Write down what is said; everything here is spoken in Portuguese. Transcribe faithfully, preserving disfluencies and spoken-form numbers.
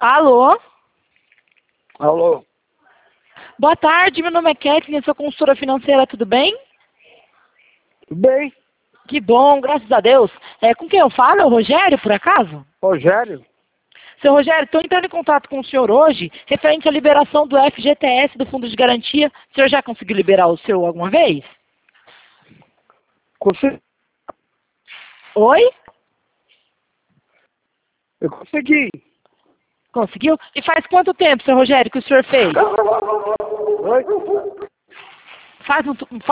Alô? Alô? Boa tarde, meu nome é Kathleen, eu sou consultora financeira, tudo bem? Tudo bem? Que bom, graças a Deus. É, com quem eu falo? É o Rogério, por acaso? Rogério? Seu Rogério, estou entrando em contato com o senhor hoje, referente à liberação do F G T S, do Fundo de Garantia. O senhor já conseguiu liberar o seu alguma vez? Consegui. Oi? Eu consegui. Conseguiu? E faz quanto tempo, seu Rogério, que o senhor fez? Oi? Faz um,